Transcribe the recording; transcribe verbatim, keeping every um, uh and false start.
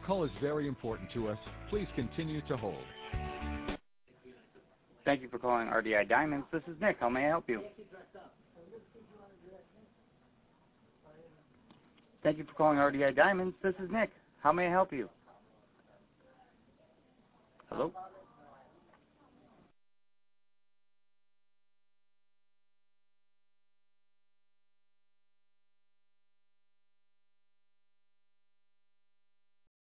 Call is very important to us. Please continue to hold. Thank you for calling R D I Diamonds. This is Nick. How may I help you? Thank you for calling R D I Diamonds. This is Nick. How may I help you? Hello?